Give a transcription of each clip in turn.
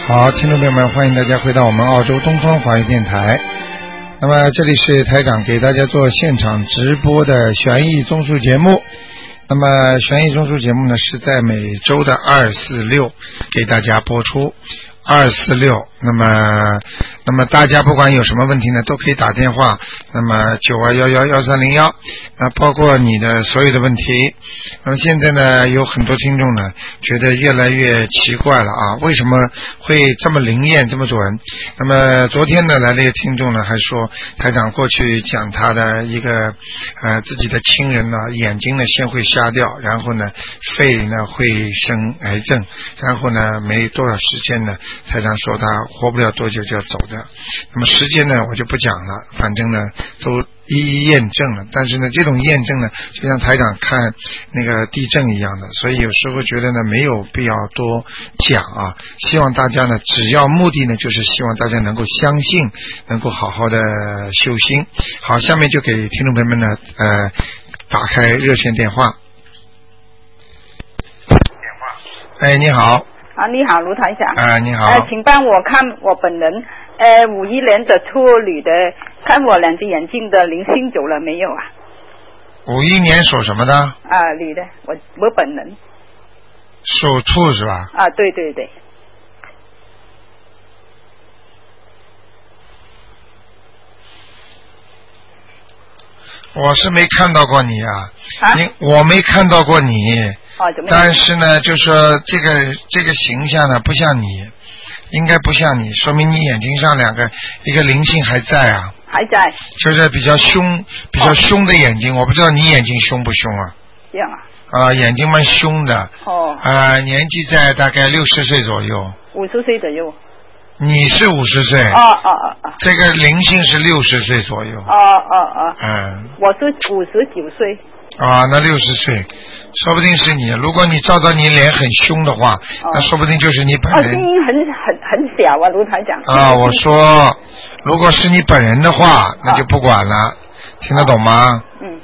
好，听众朋友们，欢迎大家回到我们澳洲东方华语电台。那么这里是台长给大家做现场直播的悬疑综述节目。那么悬疑综述节目呢，是在每周的2、4、6给大家播出。2、4、6，那么大家不管有什么问题呢，都可以打电话。那么92111301，包括你的所有的问题。那么现在呢，有很多听众呢，觉得越来越奇怪了啊，为什么会这么灵验这么准？那么昨天呢，来了一个听众呢，还说台长过去讲他的一个自己的亲人呢，眼睛呢先会瞎掉，然后呢肺呢会生癌症，然后呢没多少时间呢，台长说他活不了多久就要走的。那么时间呢我就不讲了，反正呢都一一验证了。但是呢这种验证呢就像台长看那个地震一样的，所以有时候觉得呢没有必要多讲啊。希望大家呢只要目的呢就是希望大家能够相信，能够好好的修心。好，下面就给听众朋友们呢打开热线电话。哎，你好。 啊，你好，卢台长。 啊，你好。 请帮我看我本人，51年的处女的，看我两只眼睛的灵性走了没有啊 ？51年属什么的？ 啊，女的，我本人。 属兔是吧？ 啊，对对对。 我是没看到过你啊。 啊？ 我没看到过你。 哦，怎么样？ 但是呢，就说这个形象呢，不像你，应该不像你，说明你眼睛上一个灵性还在啊。 还在。就是比较凶的眼睛，我不知道你眼睛凶不凶啊？ 这样啊。 眼睛蛮凶的。 哦。 年纪在大概60岁左右。 50岁左右。 你是50岁。这个灵性是60岁左右。我是59岁。那60岁，说不定是你。如果你照你脸很凶的话，那说不定就是你本人。 声音很小啊，卢台长。 我说，如果是你本人的话，那就不管了，听得懂吗？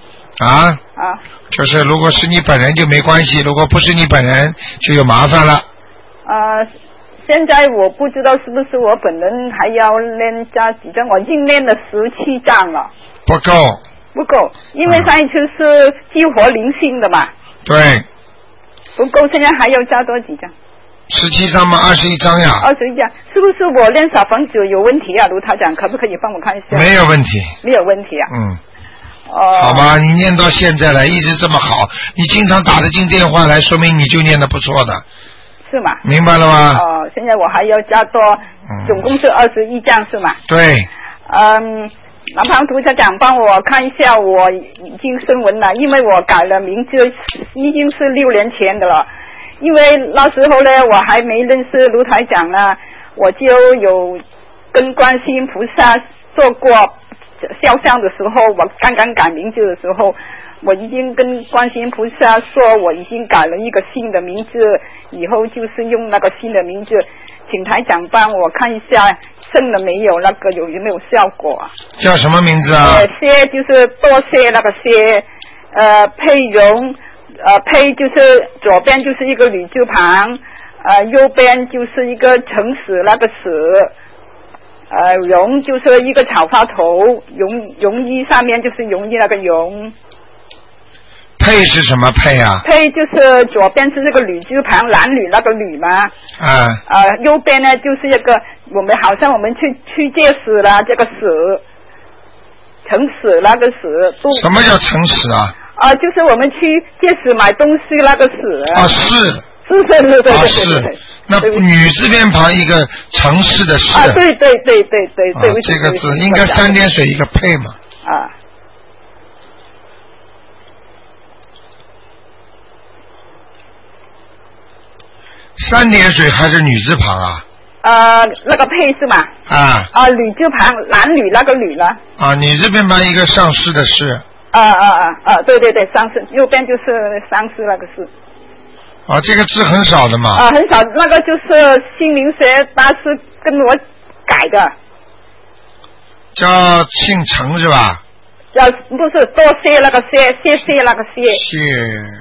就是如果是你本人就没关系，如果不是你本人就有麻烦了。 现在我不知道是不是我本人还要加几张，我已经练了17张了。不够，因为上一次是激活灵性的嘛。 对。 不够，现在还要加多几张 ？17张吗？21张呀。 21张，是不是我练小房子有问题啊？卢台长，可不可以帮我看一下？ 没有问题。 没有问题啊。 好吧，你念到现在了，一直这么好，你经常打得进电话来，说明你就念得不错的。 是吗？ 明白了吗？ 现在我还要加多，总共是21张是吗？ 对。 南方图台长帮我看一下，我已经升文了，因为我改了名字，已经是6年前的了。因为那时候呢，我还没认识卢台长呢，我就有跟观世音菩萨做过肖像的时候，我刚刚改名字的时候，我已经跟观世音菩萨说我已经改了一个新的名字，以后就是用那个新的名字，请台长帮我看一下升了没有，那个有没有效果啊？ 叫什么名字啊？ 谢就是多谢那个谢，佩蓉，佩就是左边就是一个女字旁，右边就是一个诚实那个实，容就是一个草花头，容易上面就是容易那个容。 佩是什么佩啊？ 佩就是左边是这个女字旁，男女那个女嘛。右边呢就是一个好像我们去借史了，这个史，诚实那个史。 什么叫诚实啊？ 就是我们去借史买东西那个史。 是。 对。 那女字边旁一个城市的市。 对。 这个字应该3点水一个佩嘛。3点水还是女字旁啊？ 那个佩是吗？女字旁，男女那个女了。 女字边旁一个上市的市。 对，上市，右边就是上市那个市。 这个字很少的嘛。 很少，那个就是姓名学大师跟我改的。 叫姓陈是吧？ 不是多谢那个谢，谢谢那个谢。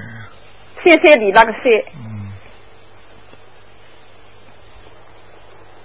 谢谢你那个谢。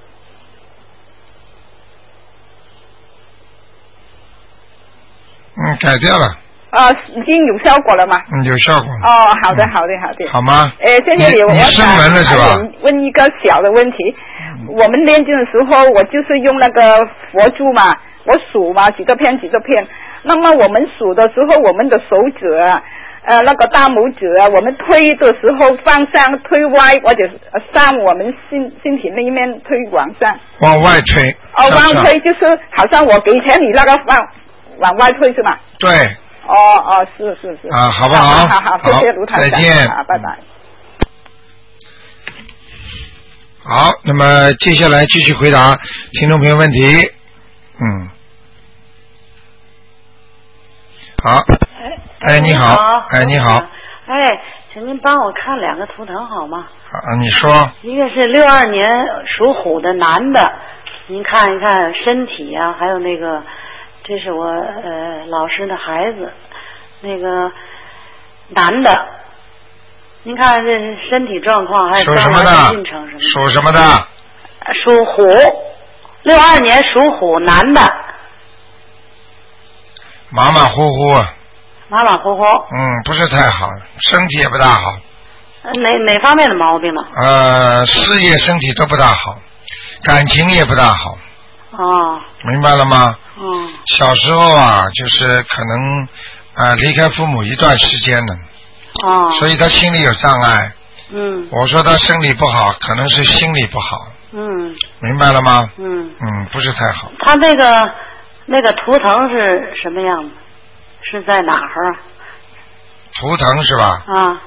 改掉了。 已经有效果了吗？ 有效果。 好的，好的，好的。 好吗？ 现在我升文了是吧？ 问一个小的问题，我们念经的时候，我就是用那个佛珠嘛，我数嘛，几个片几个片。那么我们数的时候，我们的手指那个大拇指我们推的时候方向推歪或者上我们身体那一面推往上。 往外推。 往推就是好像我给钱你那个往外推是吗？ 对。 是。 好不好？ 好，谢谢卢台长。 再见。 拜拜。 好，那么接下来继续回答听众朋友问题。好。你好。你好。 请您帮我看2个图腾好吗？ 你说。 一个是62年属虎的男的，您看一看身体啊，还有那个。这是我老师的孩子，那个男的，您看这身体状况还有将来的进程什么的。 属什么的？ 属虎，62年属虎男的。 马马虎虎。 马马虎虎。 不是太好，身体也不大好。 哪方面的毛病呢？ 事业身体都不大好，感情也不大好。明白了吗？小时候就是可能离开父母一段时间了。所以他心里有障碍。我说他生理不好，可能是心理不好。明白了吗？不是太好。 他那个图腾是什么样子？是在哪儿啊？ 图腾是吧？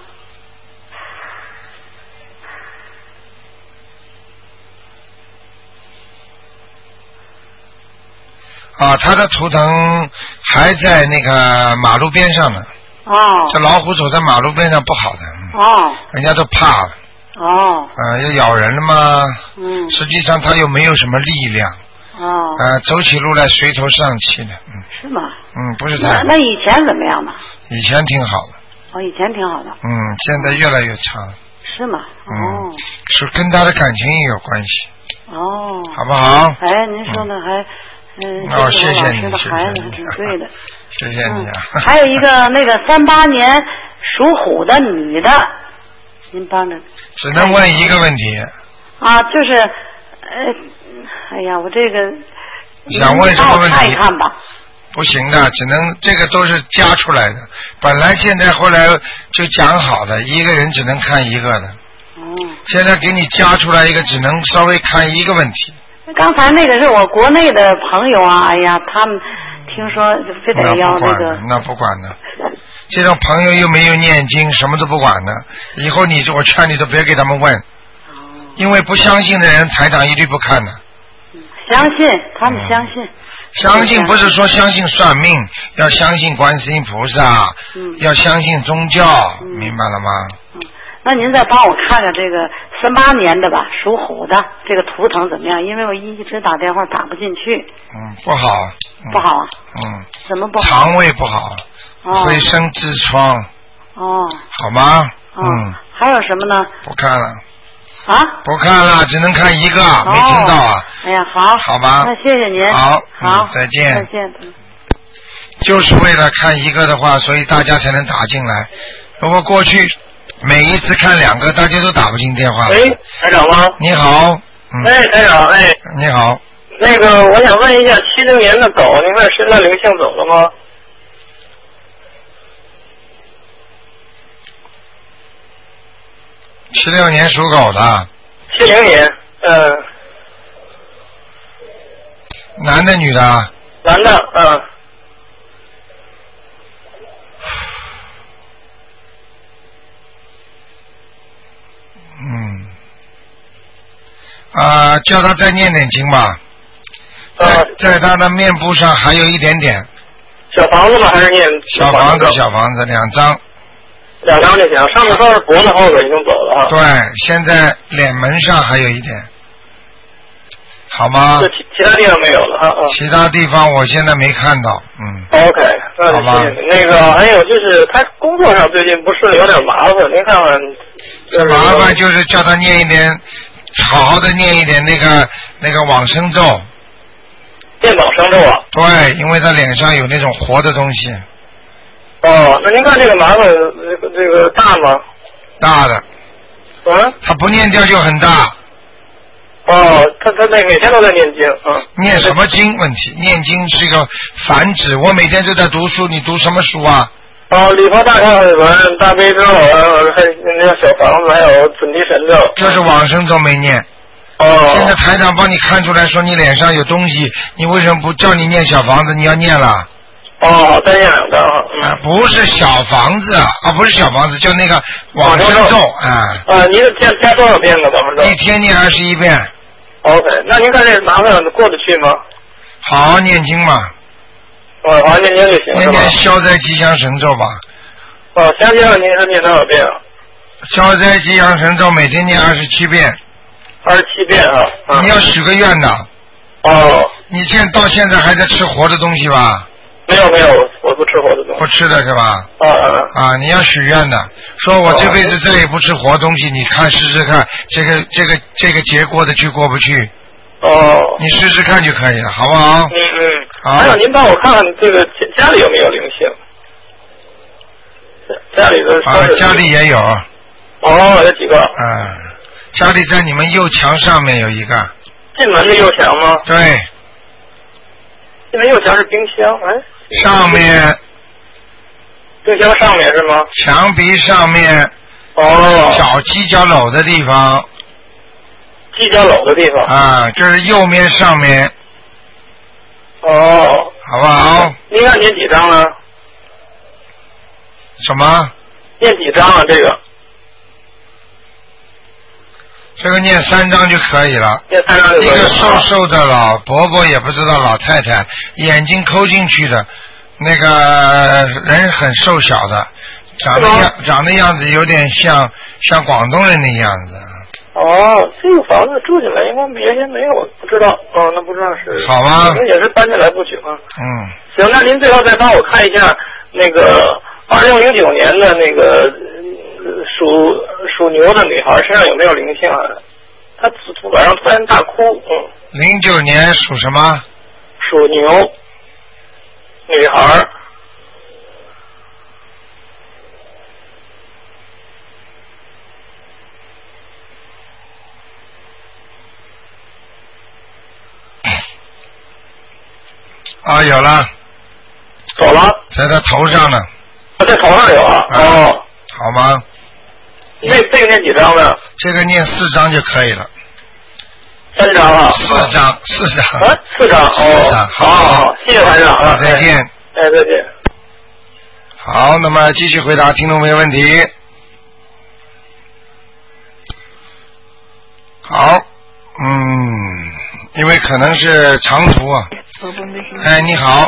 他的图腾还在那个马路边上呢。这老虎走在马路边上不好的。人家都怕了。要咬人了吗？实际上他又没有什么力量。走起路来垂头丧气的。 是吗？ 不是太好。 那以前怎么样呢？ 以前挺好的。 以前挺好的。 现在越来越差了。 是吗？ 是跟他的感情也有关系。好不好？ 您说的还。 谢谢你， 的孩子还挺对的。 谢谢你啊。 还有一个那个38年属虎的女的，您帮着。 只能问一个问题。 就是我这个。 想问什么问题？ 看一看吧。 不行的，只能这个都是加出来的。本来现在后来就讲好的，一个人只能看一个的。现在给你加出来一个，只能稍微看一个问题。 刚才那个是我国内的朋友他们听说就非得要那个。 那不管的，这种朋友又没有念经，什么都不管的。以后我劝你都别给他们问，因为不相信的人台长一律不看的。 相信，他们相信。 相信不是说相信算命，要相信观世音菩萨，要相信宗教，明白了吗？ 那您再帮我看看这个38年的吧，属虎的这个图腾怎么样？因为我一直打电话打不进去。 不好。 不好啊？怎么不好？ 肠胃不好，会生痔疮。好吗？ 还有什么呢？ 不看了。不看了，只能看一个，没听到啊。好吧。 那谢谢您。 好，再见。 再见。 就是为了看一个的话，所以大家才能打进来。如果过去每一次看2个，大家都打不进电话。 台长吗？ 你好。 台长， 你好。 那个，我想问一下，70年的狗，您看身上灵性走了吗 ？76年属狗的。 70年， 男的女的？ 男的， 叫他再念点经吧。在他的面部上还有一点点。 小房子吗？还是念小房子2张。 2张就行。上面说是脖子后边已经走了。 对，现在脸门上还有一点，好吗？ 其他地方没有了其他地方我现在没看到。 OK， 好吧。那个还有就是他工作上最近不是有点麻烦，您看看。 这麻烦就是叫他念一点，好好的念一点那个往生咒。 电脑生咒啊？ 对，因为他脸上有那种活的东西。 哦，那您看这个麻烦这个大吗？ 大的。 嗯。 他不念掉就很大。 哦，他每天都在念经啊。 念什么经？问题，念经是一个繁殖。我每天都在读书，你读什么书啊？ 哦，礼佛大忏悔文、大悲咒，还那个小房子，还有准提神咒。 就是往生咒没念。 哦。 现在台长帮你看出来说你脸上有东西，你为什么不叫你念小房子？你要念了。 哦，再念2张。 不是小房子啊，不是小房子，叫那个往生咒啊。 您加多少遍呢？往生咒？ 一天念21遍。 OK， 那您看这麻烦过得去吗？ 好好念经嘛。 好好念经就行。 念念消灾吉祥神咒吧。 详细您是念多少遍啊？ 消灾吉祥神咒每天念27遍。 27遍啊。 你要许个愿的。 哦。 你到现在还在吃活的东西吧？ 没有，我不吃活的东西。 不吃的是吧？你要许愿的，说我这辈子再也不吃活东西，你看试试看，这个节过得去过不去？ 哦。你试试看就可以了，好不好？好。 还有您帮我看看这个家里有没有灵性？家里的。 家里也有。 有几个？ 家里在你们右墙上面有一个。 进门的右墙吗？ 对。 进门右墙是冰箱， 上面。 冰箱上面是吗？ 墙壁上面。犄角篓的地方。 犄角篓的地方。 就是右面上面。好不好？ 您看念几张呢？ 什么？ 念几张啊？这个念3张就可以了。 念3张就可以了。 一个瘦瘦的老伯伯，也不知道老太太，眼睛抠进去的，那个人很瘦小的，长的样子有点像广东人的样子。 这个房子住进来应该原先没有，不知道。那不知道是。 好吗？ 可能也是搬进来不久啊。行，那您最后再帮我看一下那个2009年的那个属牛的女孩身上有没有灵性啊？她晚上突然大哭。 09年属什么？ 属牛女孩。 有了。 走了。 在他头上呢。 在头上有啊。 好吗？ 这个念几张呢？ 这个念4张就可以了。 3张啊 ？4张。 4张。 4张。 好，谢谢台长。 再见。 再见。 好，那么继续回答听众朋友问题。好，因为可能是长途啊。你好。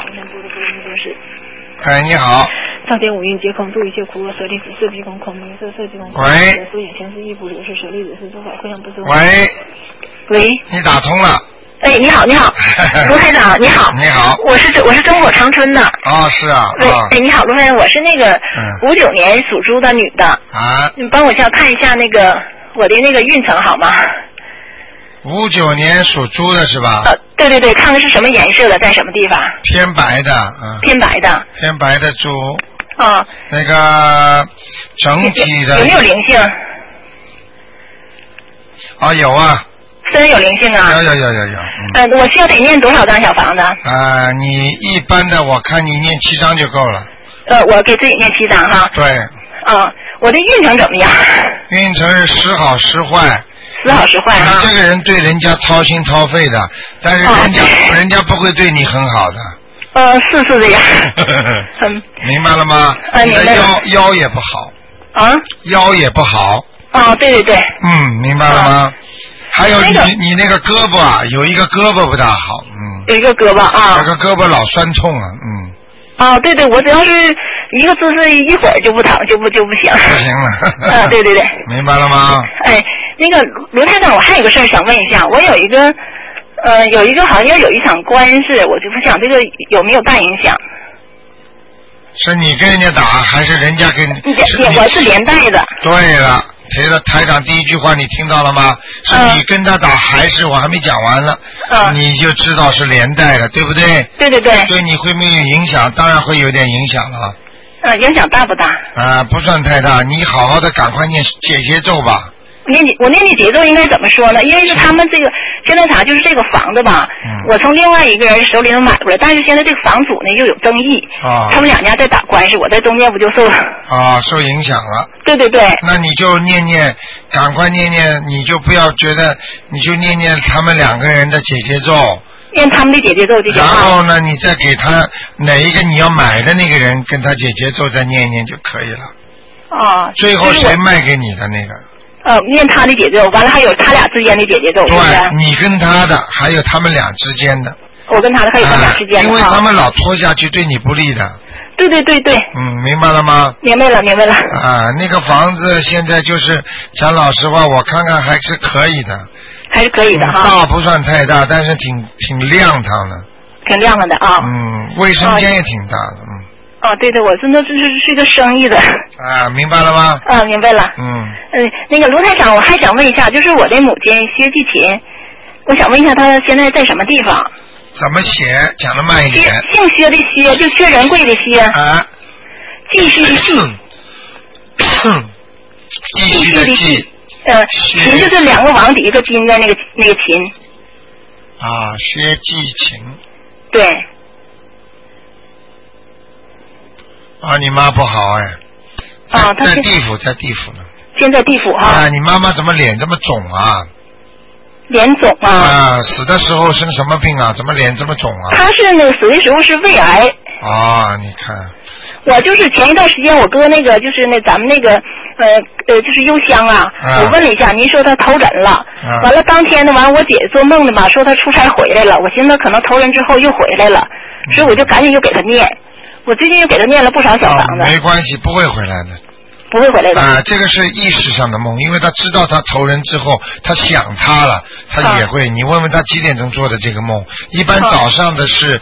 你好。 上天五蕴皆空，度一切苦厄，舍利子，色即空，空明色，色即空，空所眼前是亦不如是，舍利子是诸法互相不是。 喂，你打通了。 你好，卢台长，你好。 你好。 我是中国长春的。 是啊。 你好，卢台长，我是那个59年属猪的女的。你帮我看一下那个我的那个运程好吗 ？59年属猪的是吧？ 对，看看是什么颜色的，在什么地方？ 偏白的。 偏白的猪。那个整体的有没有灵性？ 有啊。 虽然有灵性啊。 有。 我需要得念多少张小房子？ 你一般的我看你念7张就够了。 我给自己念7张哈。 对。 我的运程怎么样？ 运程是时好时坏。 时好时坏啊！ 你这个人对人家掏心掏肺的，但是人家不会对你很好的。 是这样。 明白了吗？你的腰也不好。腰也不好。 对。 明白了吗？还有你那个胳膊啊，有一个胳膊不大好。 有一个胳膊啊。 有个胳膊老酸痛啊。 对，我只要是一个姿势一会儿就不疼就不行。 不行了。 对。 明白了吗？ 那个卢台长，我还有个事儿想问一下，我有一个好像有一场官司，我就不想这个有没有大影响？ 是你跟人家打，还是人家跟你？ 我是连带的。 对了， 台长第一句话你听到了吗？是你跟他打还是我还没讲完了？你就知道是连带的，对不对？ 对对对。 对你会没有影响？当然会有点影响了。 影响大不大？ 不算太大，你好好的赶快念解结咒吧。 我念的节奏应该怎么说呢？因为是他们这个现在啥，就是这个房子吧，我从另外一个人手里头买过来，但是现在这个房主呢又有争议，他们两家在打官司，我在中间不就受影响了。 对对对。 那你就念念，赶快念念，你就不要觉得，你就念念他们两个人的解结咒。 念他们的解结咒就行。然后呢，你再给他哪一个你要买的那个人跟他解结咒再念一念就可以了。最后谁卖给你的那个？ 念他的解结咒，完了还有他俩之间的解结咒。 对，你跟他的，还有他们俩之间的。 我跟他的还有他俩之间的。 因为他们老拖下去，对你不利的。 对对对对。 明白了吗？ 明白了，明白了。 那个房子现在就是讲老实话，我看看还是可以的。 还是可以的大不算太大，但是挺亮堂的。 挺亮堂的啊。 卫生间也挺大的。 对对，我真的是一个生意的。 明白了吗？ 明白了。那个卢台长，我还想问一下，就是我的母亲薛继琴，我想问一下她现在在什么地方？ 怎么写？讲得慢一点。 姓薛的薛，就薛仁贵的薛。继续的继。 继续的继。 秦就是两个王底一个金在那个秦。 薛继琴。 对。 你妈不好在地府呢。 现在地府你妈妈怎么脸这么肿啊？ 脸肿死的时候生什么病啊？怎么脸这么肿啊？ 她是那个死的时候是胃癌。 你看。 我就是前一段时间我哥那个就是咱们那个就是邮箱我问了一下，您说他投人了，完了当天呢，完了我姐做梦的嘛，说他出差回来了，我寻思可能投人之后又回来了，所以我就赶紧又给他念，我最近又给他念了不少小房子。 没关系，不会回来的。 不会回来的。 这个是意识上的梦，因为他知道他投人之后，他想他了，他也会。你问问他几点钟做的这个梦？一般早上的是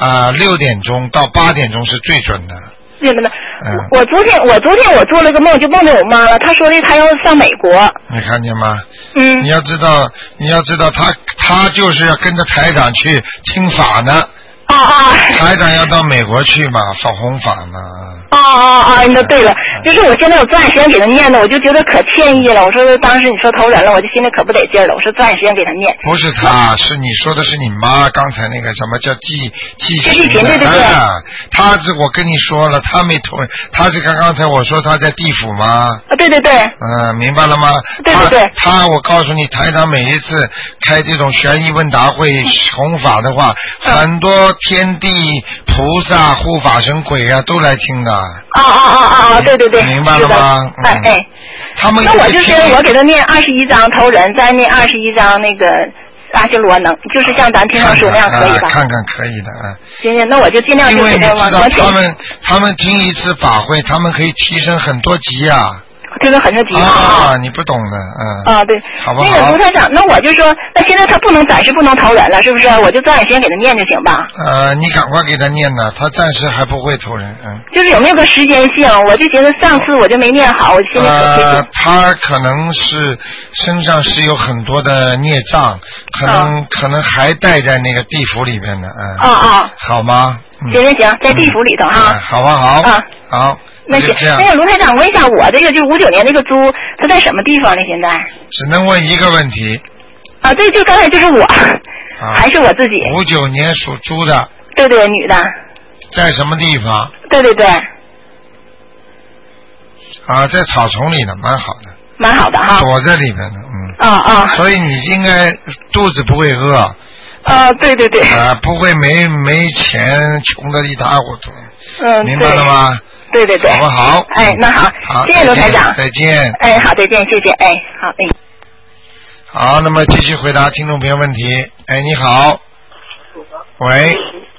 6点钟到8点钟是最准的。 对的。我昨天我做了个梦，就梦见我妈了。她说的她要上美国。 你看见吗？你要知道她就是要跟着台长去听法呢。台长要到美国去嘛，放弘法嘛。 那对了，就是我现在我抓紧时间给他念的，我就觉得可歉意了。我说当时你说投人了，我就心里可不得劲了。我说抓紧时间给他念。 不是他，是你说的是你妈刚才那个什么叫记琴对。 他是我跟你说了，他没投人，他是刚才我说他在地府吗？ 对。 明白了吗？ 对。 他我告诉你，台长每一次开这种悬疑问答会弘法的话，很多天地菩萨护法神鬼都来听的。 对。 明白了吗？他们那我就是我给他念21章投人，再念21章那个阿修罗能，就是像咱平常说那样可以吧？ 看看可以的行，那我就尽量就给他往前。 因为他们听一次法会，他们可以提升很多级这个很多级你不懂的对， 好不好？ 那个卢台长，那我就说，那现在他暂时不能投人了，是不是？我就抓紧时间给他念就行吧？ 你赶快给他念呢，他暂时还不会投人。 就是有没有个时间性？我就觉得上次我就没念好，我心里可气。 他可能是身上是有很多的孽障，可能还带在那个地府里边的好吗？ 行，在地府里头好不好？好。 那行，那个卢台长，问一下，我这个就59年这个猪，它在什么地方呢？现在只能问一个问题。 对，就刚才就是我，还是我自己。 59年属猪的。 对，女的。 在什么地方？ 对。 在草丛里呢，蛮好的。 蛮好的躲在里面的，所以你应该肚子不会饿。 对。 不会没钱，穷得一塌糊涂。明白了吗？ 对。 好不好？ 那好，谢谢卢台长。 再见。 好，再见，谢谢。好。 好，那么继续回答听众朋友问题。你好。喂。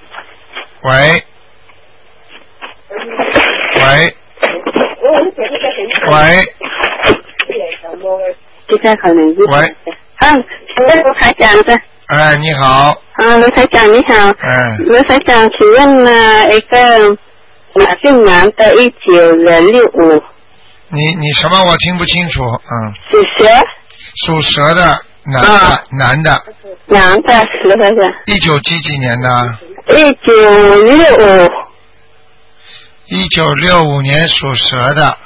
卢台长的。 你好。 卢台长你好。卢台长，请问一个姓男的1965 你什么我听不清楚，属蛇的男的蛇的。 19几年的？1965年属蛇的。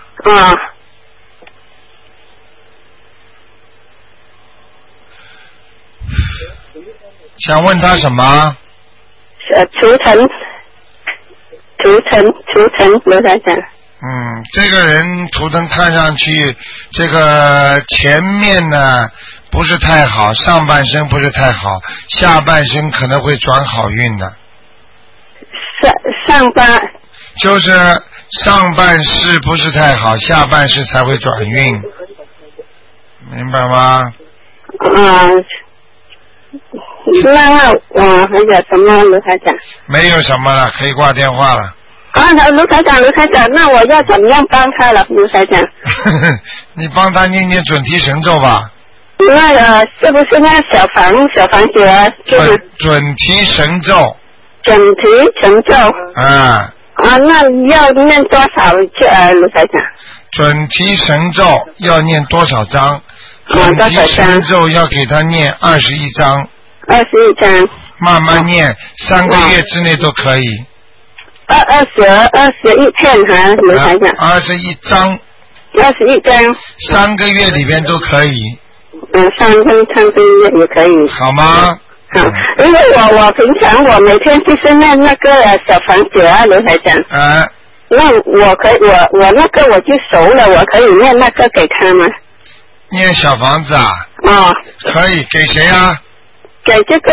想问他什么？ 图腾，罗台长。 这个人图腾看上去，这个前面呢不是太好，上半身不是太好，下半身可能会转好运的。 上半就是上半世不是太好，下半世才会转运，明白吗？ 那我还有什么卢台长？ 没有什么了，可以挂电话了。 卢台长，那我要怎么样帮他了，卢台长？ 你帮他念念准提神咒吧。 那个是不是那个小房子啊？ 准提神咒。 准提神咒。那要念多少卢台长？ 准提神咒要念多少章？准提神咒要给他念21章。 21章。 慢慢念，3个月之内都可以。 21片哈，卢台长。 21章。 21章。 3个月里边都可以。 3个月也可以。 好吗？ 好，因为我平常我每天就是念那个小房子啊，卢台长。那我那个我就熟了，我可以念那个给他吗？ 念小房子啊？可以，给谁啊？ 给这个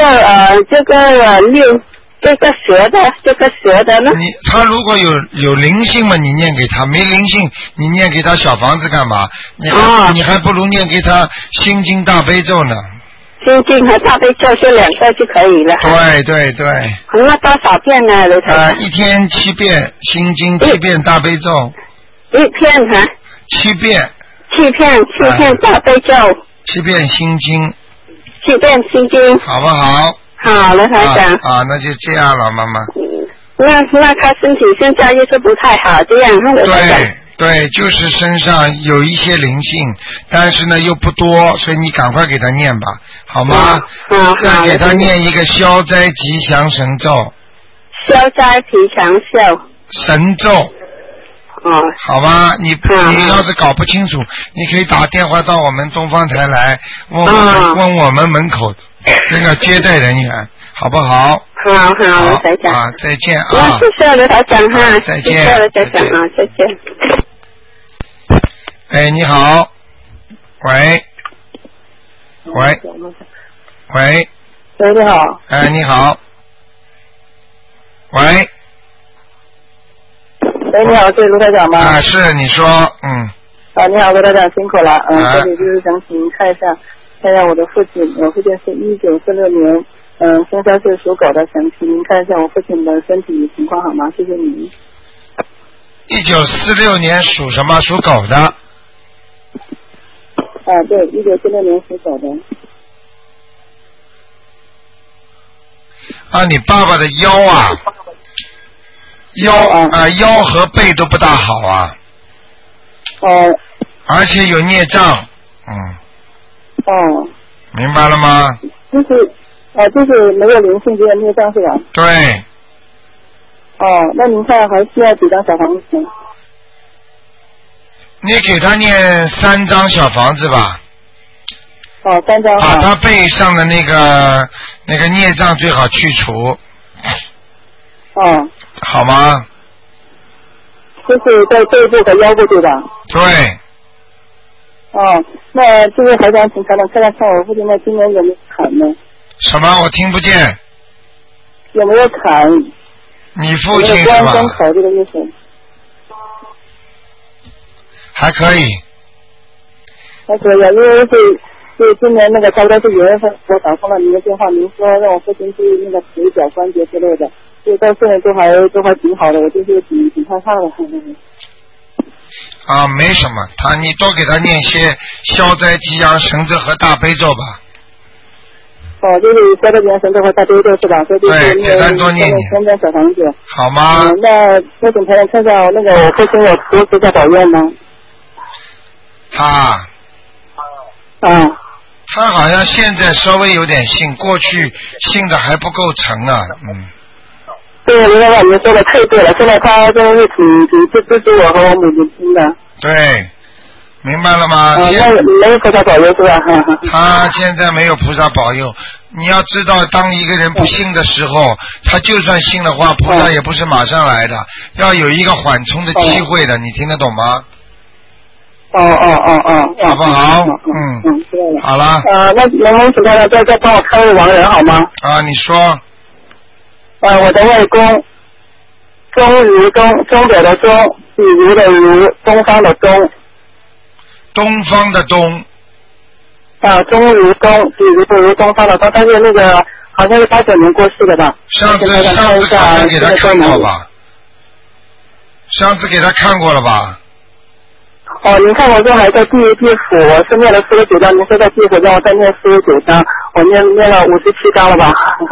蛇的呢？ 他如果有灵性嘛，你念给他；没灵性，你念给他小房子干嘛？你还不如念给他心经大悲咒呢。 心经和大悲咒这2个就可以了。 对。 那多少遍呢，卢台长 ？1天7遍心经，7遍大悲咒。 1片哈？7遍大悲咒。 7遍心经。 7遍心经。 好不好？ 好了，台长。 那就这样了，妈妈。 那他身体现在又是不太好，这样对，就是身上有一些灵性，但是呢又不多，所以你赶快给他念吧，好吗？再给他念一个消灾吉祥神咒。 消灾吉祥神咒。好吧，你要是搞不清楚，你可以打电话到我们东方台来问我们门口那个接待人员，好不好？ 好，台长。 再见啊！ 谢谢卢台长哈， 再见。 谢谢卢台长啊，再见。 你好，喂， 你好。 你好，喂。 你好，是卢台长吗？ 是，你说， 你好，卢台长，辛苦了，这里就是想请您看一下我的父亲，我父亲是1946年，13岁属狗的，想请您看一下我父亲的身体情况好吗？谢谢您。 1946年属什么？属狗的。 对，1946年属狗的。 你爸爸的腰腰和背都不大好啊。而且有孽障。明白了吗？ 就是没有灵性，只有孽障是吧？ 对。 那您看还需要几张小房子？ 你给他念3张小房子吧。 3张。 把他背上的那个孽障最好去除。好吗？ 就是在背部和腰部对吧？ 对。 那就是还想请台长看我父亲在今年有没有坎呢？ 什么？我听不见。 有没有坎？ 你父亲是吧？ 关口这个意思。 还可以。 因为是今年那个差不多是9月份，我打通了您的电话，您说让我父亲注意那个腿脚关节之类的，所以到现在都还挺好的，我就是挺害怕的。 没什么，你多给他念些消灾吉祥神咒和大悲咒吧。 就是消灾吉祥神咒和大悲咒是吧？ 对，给他多念 3张小房子。 好吗？ 那请台长看一下那个我父亲有菩萨保佑吗？ 他。他好像现在稍微有点信，过去信的还不够诚啊， 对，卢台长，您说的太对了，现在他真是挺支持我和我母亲的。 对，明白了吗？ 没有菩萨保佑是吧？ 他现在没有菩萨保佑。你要知道，当一个人不信的时候，他就算信的话，菩萨也不是马上来的，要有一个缓冲的机会的，你听得懂吗？好不好？ 知道了。 好了。 那能不能请大家再帮我看位亡人好吗？ 你说。 我的外公，钟如钟，钟表的钟，比如的如，东方的东。 东方的东。 钟如钟，比如不如东方的东，但是那个好像是89年过世的吧？ 上次好像给他看过吧？上次给他看过了吧？ 您看我这还在地府，我是念了49章，您说在地府让我再念49章，我念了57章了吧？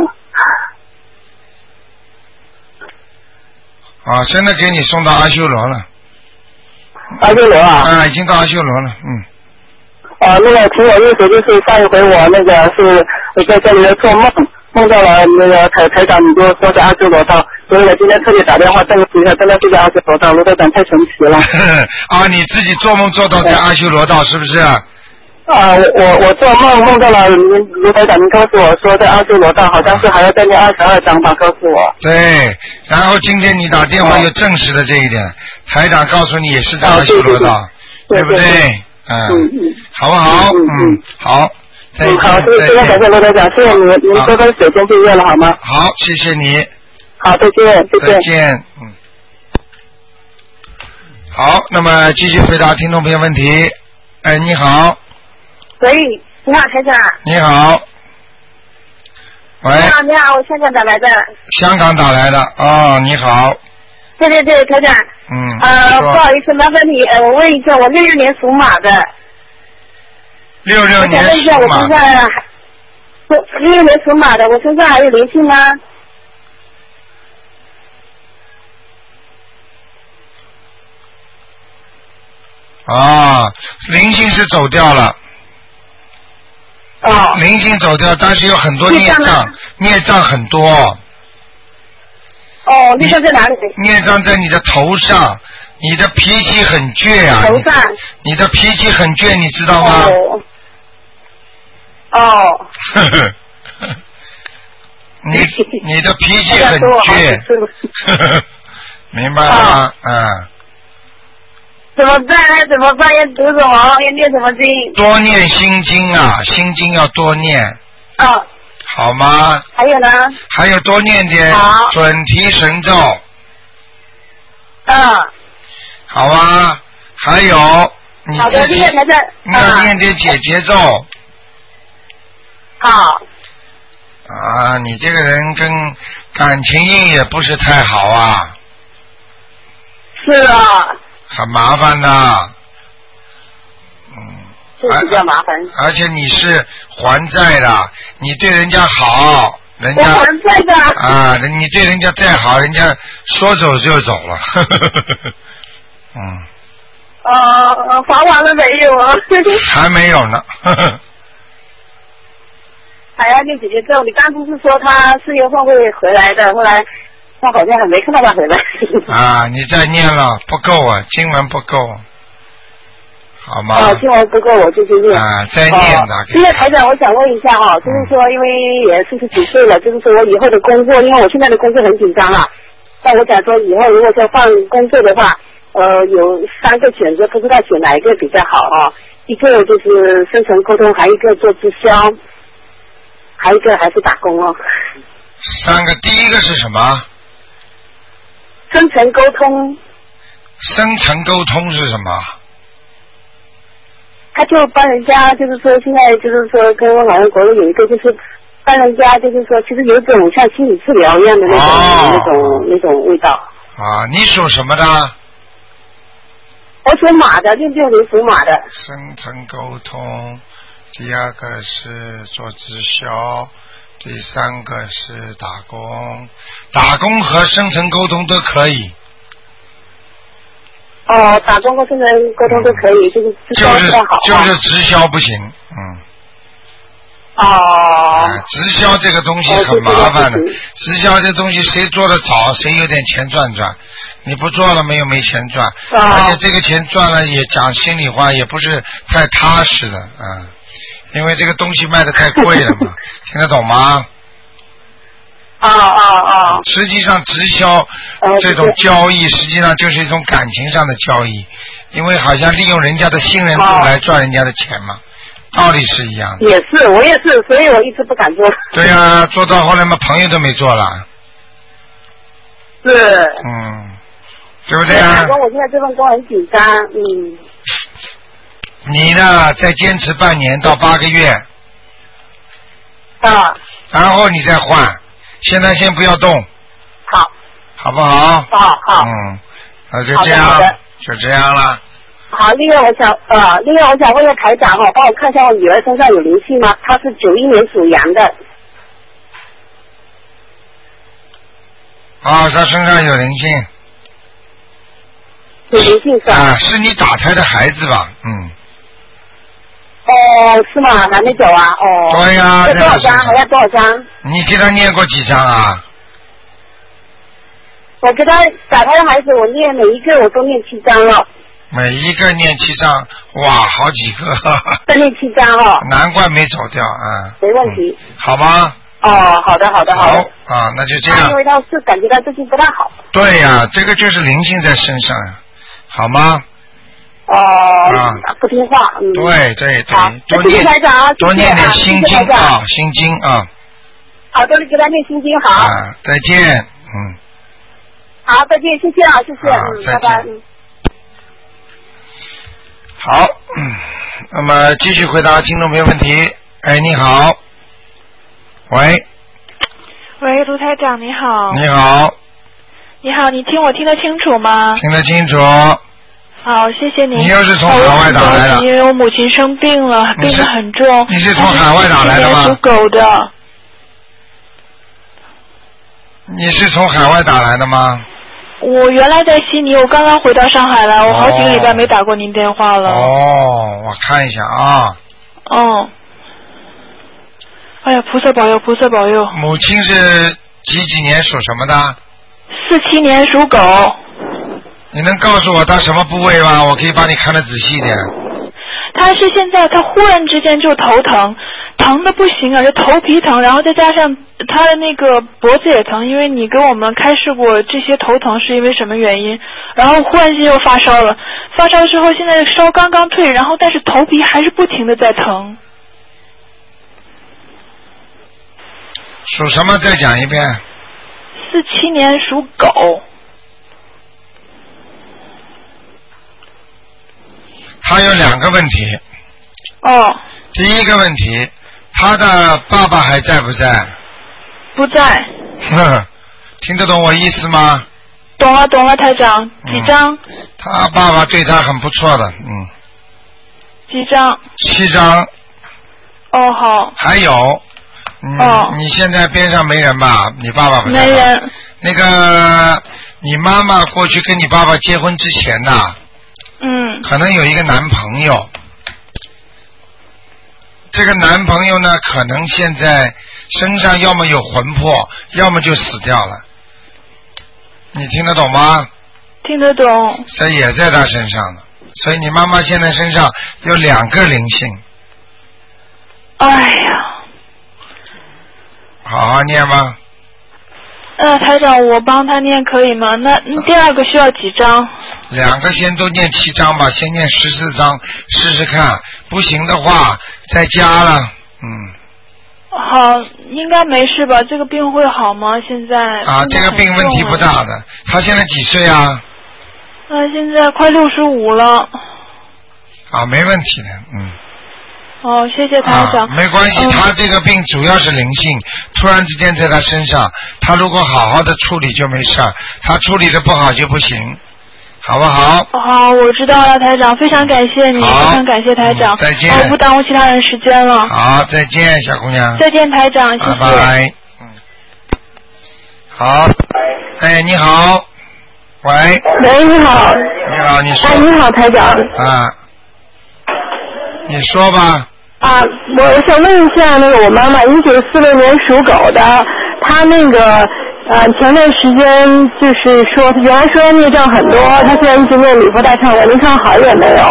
现在给你送到阿修罗了。 阿修罗啊？ 已经到阿修罗了， 那个挺有意思，就是上一回我那个是在这里做梦到了那个台长，你就说是阿修罗道，所以我今天特地打电话证实一下，真的是在阿修罗道，卢台长太神奇了。 你自己做梦做到在阿修罗道是不是？ 我做梦到了卢台长，您告诉我说在阿修罗道，好像是还要再念22章吧，告诉我。 对，然后今天你打电话又证实了这一点，台长告诉你也是在阿修罗道，对不对？好不好？好。 好，非常感谢卢台长，谢谢您多多水晶订阅了好吗？ 好，谢谢你。 好，再见， 再见。好，那么继续回答听众朋友问题。你好。 喂，你好，台长。 你好。喂。 你好，我香港打来的。 香港打来的，你好。 对，台长。不好意思，麻烦你，我问一下，我66年属马的。 66年属马。我想问一下，我身上66年属马的，我身上还有灵性吗？ 灵性是走掉了。灵性走掉，但是有很多孽障很多。 孽障在哪里？ 孽障在你的头上，你的脾气很倔啊。 头上。 你的脾气很倔，你知道吗？你的脾气很倔。明白了吗？ 怎么办？要读什么？要念什么经？ 多念心经啊，心经要多念。好吗？ 还有呢？ 还有多念点准提神咒。好啊，还有你自己要念点解结咒。 好。 你这个人跟感情运也不是太好啊。 是啊。 很麻烦的。 是比较麻烦。 而且你是还债的，你对人家好，人家我还债的。 你对人家再好，人家说走就走了。 还完了没有啊？ 还没有呢。 还要念姐姐咒，你当初是说他4月份会回来的，后来他好像还没看到他回来。 你再念了不够啊，经文不够。好吗？ 经文不够，我就去念。 再念的。 现在台长，我想问一下就是说，因为也40几岁了，就是说我以后的工作，因为我现在的工作很紧张啊。但我想说，以后如果说换工作的话，有3个选择，不知道选哪一个比较好一个就是深层沟通，还有一个做直销，还有一个还是打工 3个，第一个是什么？ 深层沟通。 深层沟通是什么？ 他就帮人家，就是说现在就是说跟我好像国内有一个就是帮人家，就是说其实有种像心理治疗一样的那种味道。 你属什么的？ 我属马的，66年属马的。 深层沟通，第2个是做直销，第3个是打工。打工和深层沟通都可以。 哦，打通过现在沟通都可以，就是直销不太好。 就是直销不行，直销这个东西很麻烦的，直销这东西谁做得早，谁有点钱赚，你不做了没钱赚，而且这个钱赚了也讲心里话也不是太踏实的，因为这个东西卖得太贵了嘛，听得懂吗？实际上直销这种交易实际上就是一种感情上的交易，因为好像利用人家的信任度来赚人家的钱嘛，道理是一样的。 也是，我也是，所以我一直不敢做。 对呀，做到后来嘛，朋友都没做了。 是。 对不对啊？ 我现在这份工很紧张， 你呢，再坚持半年到8个月。然后你再换。现在先不要动，好不好？ 好。 那就这样，就这样了。 好，另外我想问一下台长帮我看一下我女儿身上有灵性吗？她是91年属羊的。 她身上有灵性。 有灵性是吧？ 是你打胎的孩子吧？ 是吗？还没走啊？ 对呀。 要多少张？还要多少张？ 你给他念过几张啊？ 我给他打胎的孩子，我念每一个我都念7张了。 每一个念7张，哇，好几个。 再念7张难怪没走掉没问题。 好吗？ 好的。 好那就这样。 因为他是感觉他最近不大好。 对呀，这个就是灵性在身上呀，好吗？ 不听话。 对，多念点心经心经好，多给他念心经，好。 再见， 好，再见，谢谢谢谢，拜拜。 好，那么继续回答听众朋友问题。你好，喂， 卢台长，你好。 你好， 你听我听得清楚吗？ 听得清楚。 好，谢谢您。 你又是从海外打来的？ 因为我母亲生病了，病得很重。 你是从海外打来的吗？ 属狗的。 你是从海外打来的吗？ 我原来在悉尼，我刚刚回到上海来，我好几个礼拜没打过您电话了。 我看一下啊。 哎呀，菩萨保佑，菩萨保佑。 母亲是几年属什么的 ？47年属狗。 你能告诉我他什么部位吗？我可以帮你看得仔细一点。 他是现在他忽然之间就头疼，疼的不行啊，就头皮疼，然后再加上他的那个脖子也疼，因为你给我们开示过这些头疼是因为什么原因，然后忽然间又发烧了，发烧之后现在烧刚刚退，然后但是头皮还是不停的在疼。 属什么？再讲一遍。 47年属狗。 他有2个问题。第一个问题，他的爸爸还在不在？ 不在。 听得懂我意思吗？ 懂了，台长。几张？ 他爸爸对他很不错的， 几张？7 张。 好。 还有，你现在边上没人吧？你爸爸不在。 没人。 那个，你妈妈过去跟你爸爸结婚之前呐，可能有一个男朋友。这个男朋友呢，可能现在身上要么有魂魄，要么就死掉了。你听得懂吗？ 听得懂。 这也在他身上了，所以你妈妈现在身上有2个灵性。 哎呀。 好好念吧。 台长，我帮他念可以吗？那第2个需要几张 ？2个先都念7张吧，先念14张试试看，不行的话再加了。 好，应该没事吧？这个病会好吗？现在这个病问题不大的。他现在几岁啊？ 现在快65了。 没问题的， 谢谢台长。 没关系，他这个病主要是灵性，突然之间在他身上，他如果好好的处理就没事儿，他处理的不好就不行，好不好？ 好，我知道了，台长，非常感谢你，非常感谢台长。 再见。 我不耽误其他人时间了。 好，再见，小姑娘。 再见，台长，谢谢。 拜拜。好，你好， 喂， 你好。 你好，你说。 你好，台长。 啊，你说吧。 啊，我想问一下，那个我妈妈1946年属狗的，她那个前段时间就是说，原来说孽障很多，她现在一直念礼佛大忏悔，您看好一点没有？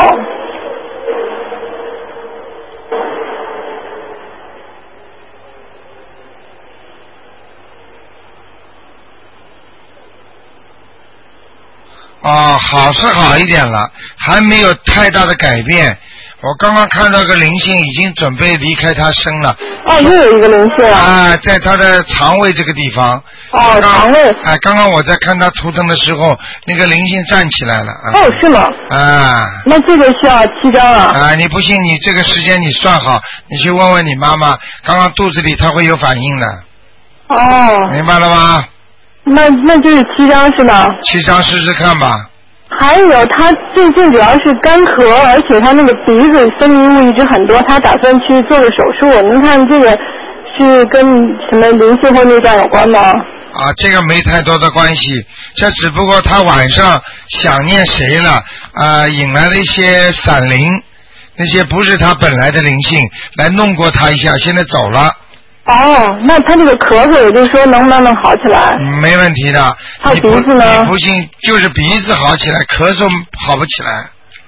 哦，好是好一点了，还没有太大的改变。我刚刚看到个灵性已经准备离开他身了。 哦，又有一个灵性了。 啊，在他的肠胃这个地方。 哦，肠胃。 哎，刚刚我在看他图腾的时候，那个灵性站起来了。 哦，是吗？ 啊。 那这个需要7张啊。 啊，你不信，你这个时间你算好，你去问问你妈妈，刚刚肚子里她会有反应的。 哦。 明白了吗？ 那就是7张是吧 ？7张试试看吧。 还有他最近主要是干咳，而且他那个鼻子分泌物一直很多，他打算去做个手术。您看这个是跟什么灵性或内脏有关吗？ 啊，这个没太多的关系，这只不过他晚上想念谁了引来了一些闪灵，那些不是他本来的灵性来弄过他一下，现在走了。 哦，那他这个咳嗽，也就是说能慢慢好起来？ 没问题的。 他鼻子呢？ 你不信，就是鼻子好起来，咳嗽好不起来。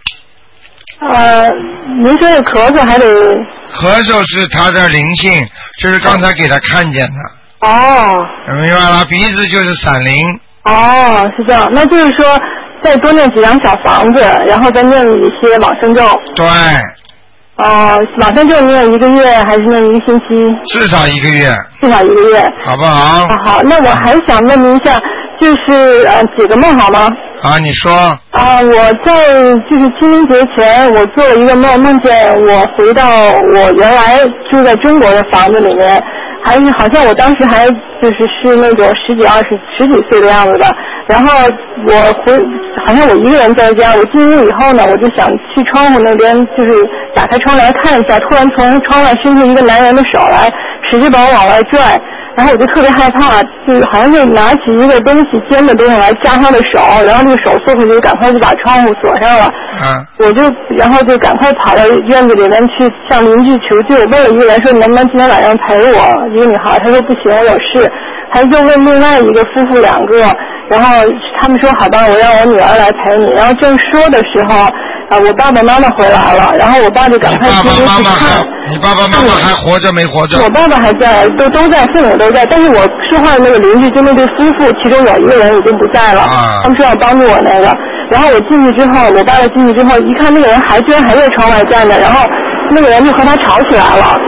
您说的咳嗽还得？ 咳嗽是他的灵性，就是刚才给他看见的。 哦。 明白了，鼻子就是闪灵。 哦，是这样，那就是说再多念几张小房子，然后再念一些往生咒。 对。 往生咒念1个月还是念1个星期？ 至少1个月。 至少1个月。 好不好？ 好，那我还想问您一下，就是解个梦好吗？ 啊，你说。 我在就是清明节前，我做了一个梦，梦见我回到我原来住在中国的房子里面，还是好像我当时还是那种十几岁的样子的。然后好像我一个人在家，我进屋以后呢，我就想去窗户那边，就是打开窗来看一下，突然从窗外伸出一个男人的手来，使劲把我往外拽，然后我就特别害怕，就好像就拿起一个东西尖的东西来夹他的手，然后这个手缩回去，赶快就把窗户锁上了。然后就赶快跑到院子里面去向邻居求救，问了一个人说你能不能今天晚上陪我，一个女孩，她说不行，我有事。还又问另外一个夫妇2个，然后他们说好吧，我让我女儿来陪你。然后正说的时候，我爸爸妈妈回来了，然后我爸就赶快进屋去看。 你爸爸妈妈还活着没活着？ 我爸爸还在，都在，父母都在。但是我说话的那个邻居就那对夫妇，其中有一个人已经不在了。他们说要帮助我那个。然后我进去之后，我爸爸进去之后，一看那个人居然还在窗外站着，然后那个人就和他吵起来了。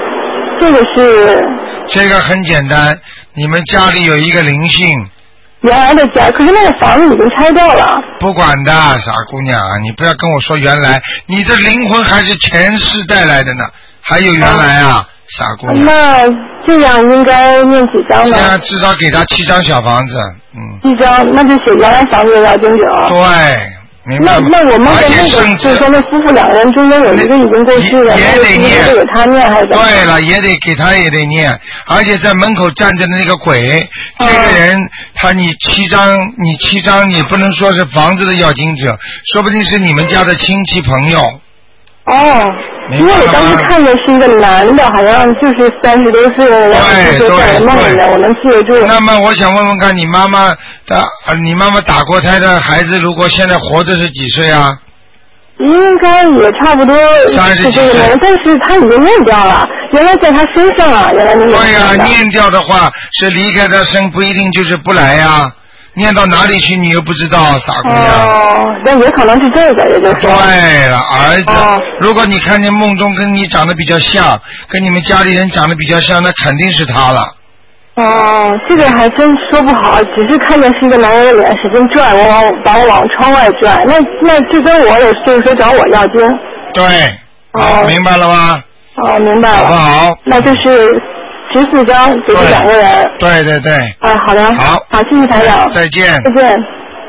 这个很简单，你们家里有一个灵性。 原来的家，可是那个房子已经拆掉了。 不管的，傻姑娘，你不要跟我说原来，你的灵魂还是前世带来的呢，还有原来啊，傻姑娘。 那这样应该念几张呢？ 这样至少给他7张小房子 ，7张，那就写原来房子的要经者。 对。明白吗？ 那我梦见那个，就是说那夫妇2个人中间有一个已经过世了， 也得念， 给他念还是？ 对了，也得给他也得念，而且在门口站着的那个鬼，这个人你7张，你不能说是房子的要经者，说不定是你们家的亲戚朋友。 因为我当时看的是一个男的，好像就是30多岁的，然后就说在梦里面，我能记得住。 那么我想问问看，你妈妈打过胎的孩子，如果现在活着是几岁啊？ 应该也差不多 30几岁， 但是他已经念掉了，原来在他身上啊，原来那个。 对呀，念掉的话是离开他身，不一定就是不来呀。念到哪里去你又不知道，傻姑娘。 那也可能是这个，也就是说。 对了，儿子，如果你看见梦中跟你长得比较像，跟你们家里人长得比较像，那肯定是他了。 这个还真说不好，只是看见是一个男人的脸使劲拽把我往窗外拽，那就跟我有就是说找我要经。 对。明白了吗？ 明白了。 好不好？ 那就是14张给这2个人。 对。 好的。好，谢谢台长。 再见。 再见。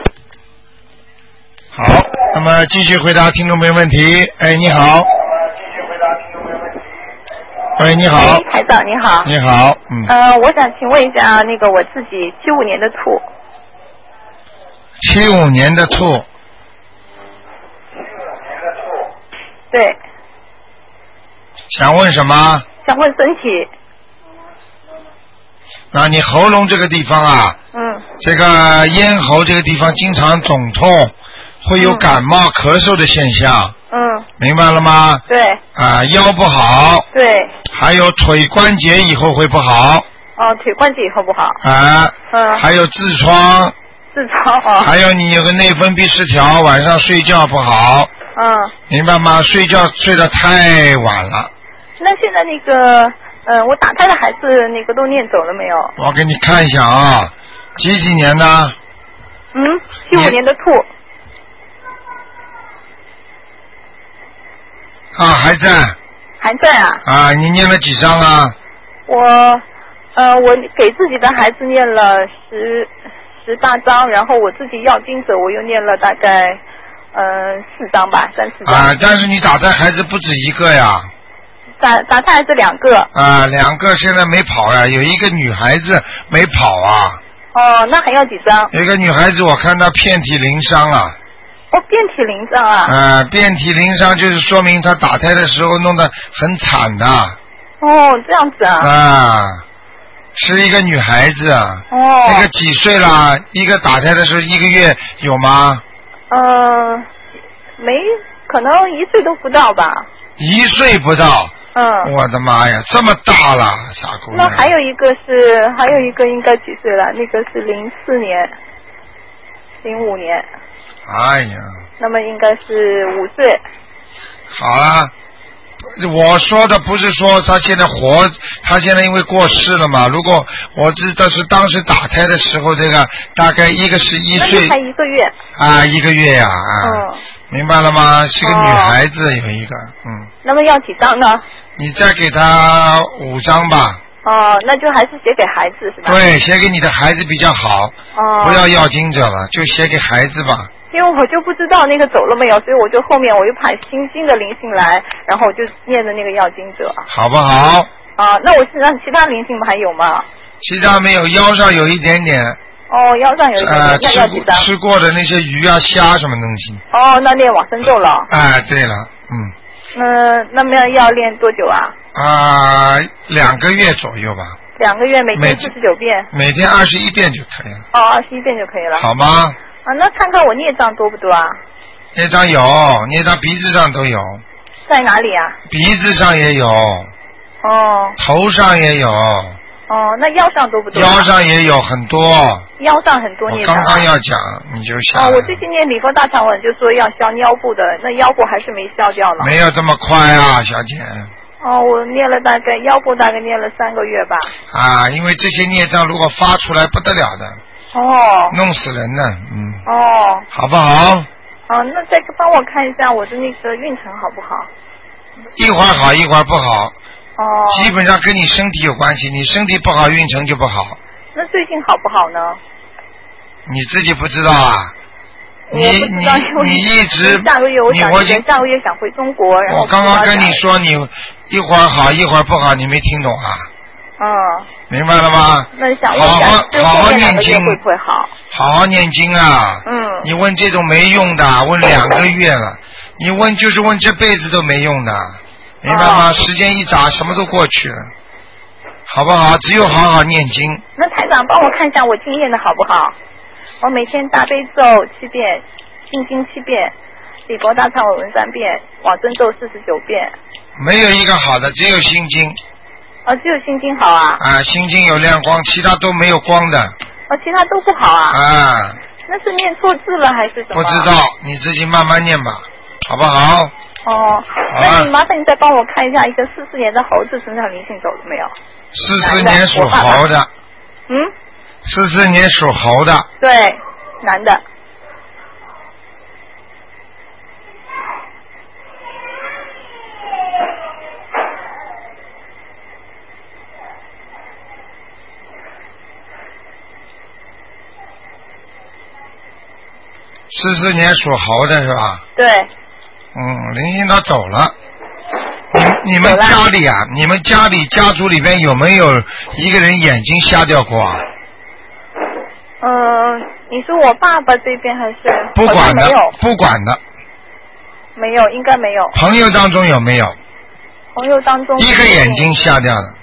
好，那么继续回答听众朋友问题。哎，你好。喂，你好。 台长你好。 你好， 我想请问一下，那个我自己75年的兔。 75年的兔。 对。 想问什么？ 想问身体。 那你喉咙这个地方啊，这个咽喉这个地方经常肿痛，会有感冒、咳嗽的现象。明白了吗？ 对。 腰不好。 对。 还有腿关节以后会不好。 腿关节以后不好。 还有痔疮。 痔疮还有你有个内分泌失调，晚上睡觉不好。明白吗？睡觉睡得太晚了。 那现在那个我打胎的孩子那个都念走了没有？ 我给你看一下啊，几年的 ？75年的兔。 还在。 还在啊？ 你念了几张啊？ 我给自己的孩子念了18张，然后我自己要经者我又念了大概4张吧，3、4张。 但是你打胎孩子不止一个呀。 打胎孩子2个。 2个现在没跑呀，有一个女孩子没跑啊。 那还要几张？ 有一个女孩子我看她遍体鳞伤啊。 遍体鳞伤啊。 遍体鳞伤就是说明她打胎的时候弄得很惨的。 这样子啊。 是一个女孩子。那个几岁了？一个打胎的时候1个月有吗？ 没，可能1岁都不到吧。 1岁不到。我的妈呀，这么大了，傻姑娘。 那还有一个应该几岁了？那个是04年、05年。 哎呀。 那么应该是5岁。 好了。我说的不是说他现在活，他现在因为过世了嘛。如果我知道是当时打胎的时候，这个大概一个是1岁， 才1个月。 1个月呀，明白了吗？是个女孩子，有一个， 那么要几张呢？ 你再给他5张吧。 那就还是写给孩子是吧？ 对，写给你的孩子比较好。不要经者了，就写给孩子吧。 因为我就不知道那个走了没有，所以我就后面我又怕新的灵性来，然后我就念的那个要经者。 好不好？ 那我身上其他灵性还有吗？ 其他没有，腰上有一点点。 腰上有一点点。那要几张？ 吃过的那些鱼啊、虾什么东西。 那念往生咒了。 对了， 那么要练多久啊 ？2个月左右吧。 2个月，每天49遍。 每天21遍就可以了。 21遍就可以了。 好吗？ 那看看我孽障多不多啊？ 孽障有，孽障鼻子上都有。 在哪里啊？ 鼻子上也有。头上也有。 那腰上多不多？ 腰上也有很多。 腰上很多孽障。 我刚刚要讲，你就想。 我最近念礼佛大忏文，就说要消尿布的，那腰部还是没消掉呢。 没有这么快啊，小姐。 我念了腰部大概念了3个月吧。 因为这些孽障如果发出来不得了的。弄死人呢，好不好？ 那再帮我看一下我的那个运程好不好？ 一会儿好，一会儿不好。基本上跟你身体有关系，你身体不好，运程就不好。 那最近好不好呢？ 你自己不知道啊？你一直下个月下个月想回中国，然后我刚刚跟你说你一会儿好，一会儿不好，你没听懂啊？明白了吗？ 那想好好念经会不会好？ 好好念经啊！你问这种没用的，问2个月了，你问就是问这辈子都没用的，明白吗？时间一眨，什么都过去了，好不好？只有好好念经。 那台长帮我看一下我经念的好不好？我每天大悲咒7遍，心经7遍，礼佛大忏悔文3遍，往生咒49遍。 没有一个好的，只有心经。 只有心经好啊。 心经有亮光，其他都没有光的。 其他都不好啊。那是念错字了还是什么？ 不知道，你自己慢慢念吧，好不好？ 那你麻烦你再帮我看一下一个44年的猴子身上灵性走了没有 ？44年属猴的。44年属猴的。 对，男的。 44年属猴的是吧？ 对。 灵性他走了。你们家里啊，你们家族里边有没有一个人眼睛瞎掉过啊？ 你说我爸爸这边还是？ 不管的没有， 不管的。 没有，应该没有。 朋友当中有没有？ 朋友当中。 一个眼睛瞎掉了。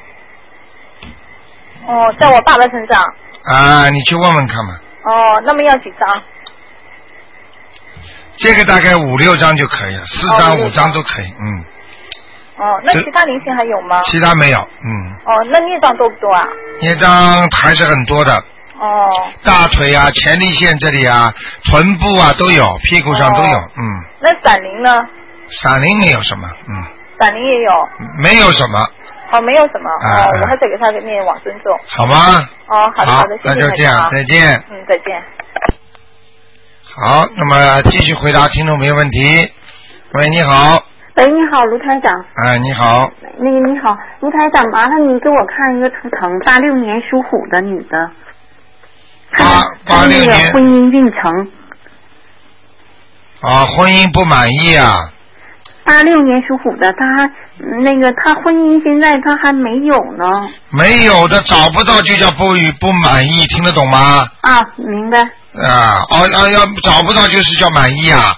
哦，在我爸爸身上。 啊，你去问问看嘛。 哦，那么要几张？ 这个大概5、6张就可以了，4张、5张都可以，嗯。 哦，那其他灵性还有吗？ 其他没有， 哦，那孽障多不多啊？ 孽障还是很多的。 哦。 大腿啊、前列腺这里啊、臀部啊都有，屁股上都有， 那闪灵呢？ 闪灵没有什么， 闪灵也有。 没有什么。 哦，没有什么。我还得给他念往生咒。 好吗？ 哦，好的好的，谢谢那就这样，再见。 再见。 好，那么继续回答听众朋友问题。喂，你好。 喂，你好，卢台长。 哎，你好。 你好，卢台长，麻烦你给我看一个图腾，86年属虎的女的。86年。婚姻运程。 啊，婚姻不满意啊。 86年属虎的，她婚姻现在她还没有呢。 没有的，找不到就叫不满意，听得懂吗？ 啊，明白。 要找不到就是叫满意啊。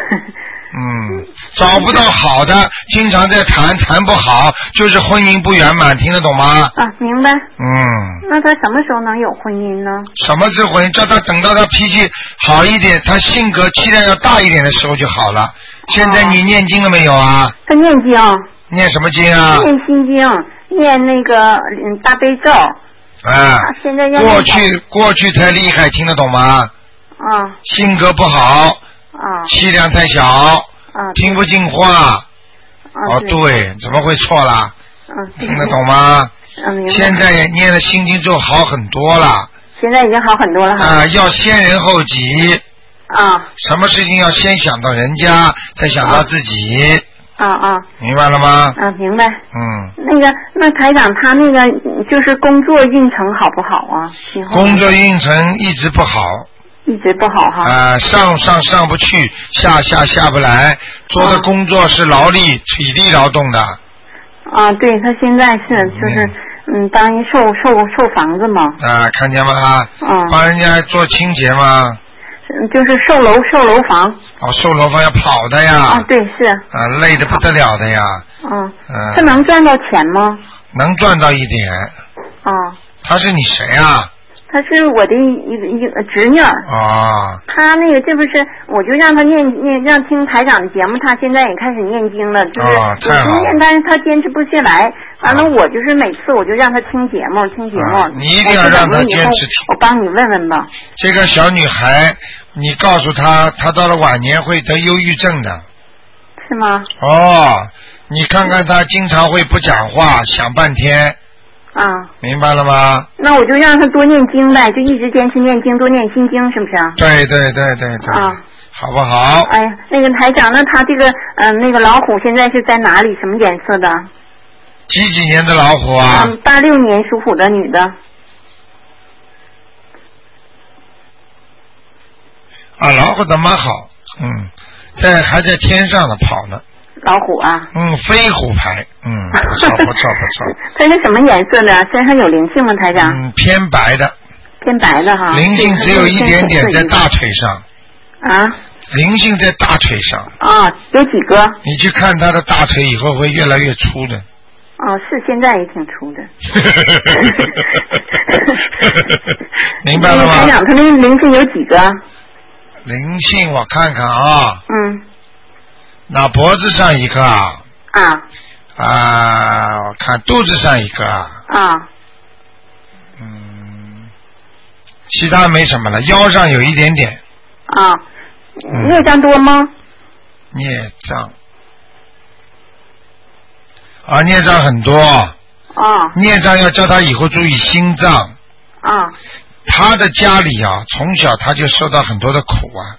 找不到好的，经常在谈不好，就是婚姻不圆满，听得懂吗？ 啊，明白。那他什么时候能有婚姻呢？ 什么是婚姻？叫他等到他脾气好一点，他性格气量要大一点的时候就好了。现在你念经了没有啊？ 他念经。 念什么经啊？ 念心经，念那个大悲咒。现在要过去太厉害，听得懂吗？性格不好。气量太小。听不进话。对，怎么会错啦？听得懂吗？现在也念了心经咒好很多了。 现在已经好很多了哈。 要先人后己。什么事情要先想到人家，再想到自己。明白了吗？ 明白。那台长他那个就是工作运程好不好啊？ 工作运程一直不好。 一直不好哈。 上不去，下不来，做的工作是劳力体力劳动的。 对，他现在就是当一售房子嘛。 看见吗？帮人家做清洁吗？ 就是售楼房。 售楼房要跑的呀。 对，是。 累得不得了的呀。 他能赚到钱吗？ 能赚到一点。他是你谁啊？ 他是我的一个侄女。他那个这不是，我就让他让听台长的节目，他现在也开始念经了，就是我念，但是他坚持不下来。完了，我就是每次我就让他听节目。 你一定要让他坚持听。 我帮你问问吧。 这个小女孩，你告诉她，她到了晚年会得忧郁症的。 是吗？ 你看看她经常会不讲话，想半天。明白了吗？ 那我就让他多念经呗，就一直坚持念经，多念心经，是不是？ 对。好不好？ 哎呀，那个台长，那他这个那个老虎现在是在哪里？什么颜色的？ 几年的老虎啊 ？86年属虎的女的。 老虎的蛮好，还在天上呢，跑呢。 老虎啊。 飞虎牌，不错。 它是什么颜色的？身上有灵性吗，台长？ 偏白的。 偏白的哈。 灵性只有一点点在大腿上。灵性在大腿上。 有几个？ 你去看他的大腿，以后会越来越粗的。 是现在也挺粗的。 明白了吗？ 台长，他那灵性有几个？ 灵性我看看啊。那脖子上一个。我看肚子上一个。其他没什么了，腰上有一点点。 孽障多吗？ 孽障。孽障很多。孽障要叫他以后注意心脏。他的家里从小他就受到很多的苦啊。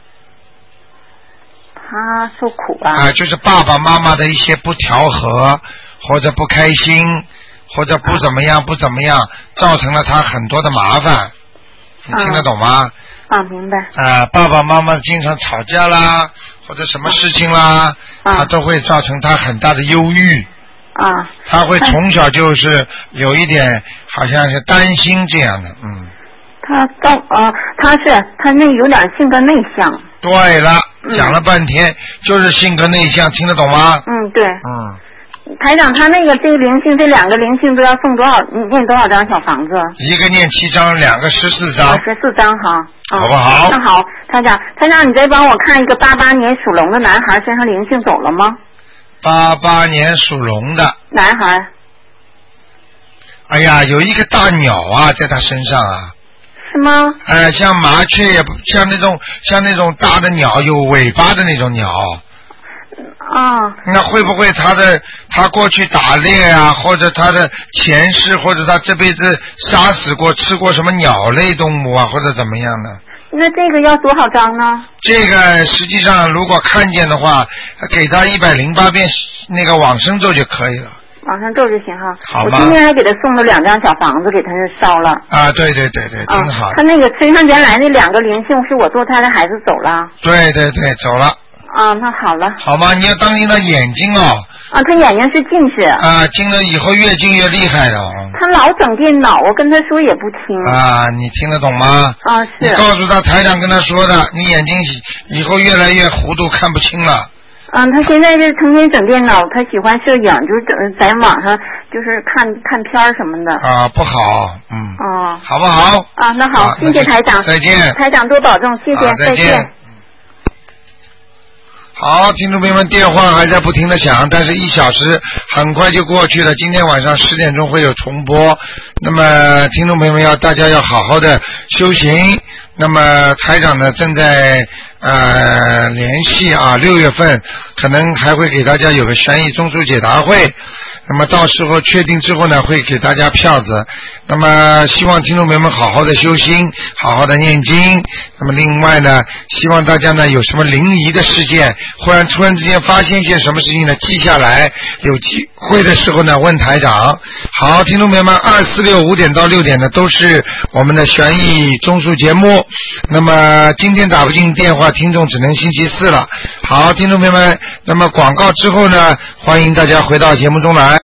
他受苦啊。 就是爸爸妈妈的一些不调和，或者不开心，或者不怎么样，造成了他很多的麻烦。你听得懂吗？ 明白。 爸爸妈妈经常吵架啦，或者什么事情啦，他都会造成他很大的忧郁。他会从小就是有一点好像是担心这样的。 他那有点性格内向。 对了，讲了半天就是性格内向，听得懂吗？ 对。台长，他这个灵性，这2个灵性都要送念多少张小房子？ 一个念7张，2个14张。 14张哈。 好不好？ 那好，台长，你再帮我看一个88年属龙的男孩身上灵性走了吗 ？88年属龙的男孩。 哎呀，有一个大鸟啊，在他身上啊。 是吗？ 像麻雀也不像那种大的鸟，有尾巴的那种鸟。那会不会他过去打猎啊，或者他的前世，或者他这辈子杀死过吃过什么鸟类动物啊，或者怎么样的？ 那这个要多少张呢？ 这个实际上如果看见的话，给他108遍那个往生咒就可以了。 往生咒就行哈。 好吗？ 我今天还给他送了2张小房子，给他是烧了。 对，挺好。 他那个身上原来那2个灵性是我堕胎的孩子走了。 对，走了。 那好了。 好吗？你要当心他眼睛哦。 他眼睛是近视。 近了以后越近越厉害的。 他老整电脑，我跟他说也不听。 你听得懂吗？ 是。 你告诉他，台长跟他说的，你眼睛以后越来越糊涂，看不清了。 他现在是成天整电脑，他喜欢摄影，就是在网上就是看片什么的。 不好，好不好？ 那好，谢谢台长。 再见。 台长多保重，谢谢， 再见。好，听众朋友们，电话还在不停的响，但是1小时很快就过去了。今天晚上10点钟会有重播，那么听众朋友们大家要好好的修行。那么台长呢正在联系6月份可能还会给大家有个悬疑综述解答会，那么到时候确定之后呢会给大家票子。那么希望听众朋友们好好的修心，好好的念经。那么另外呢，希望大家呢有什么灵异的事件，突然之间发现一些什么事情呢，记下来，有机会的时候呢问台长。好，听众朋友们，246 5点到6点呢都是我们的悬疑综述节目。那么今天打不进电话，听众只能星期4了。好，听众朋友们，那么广告之后呢，欢迎大家回到节目中来。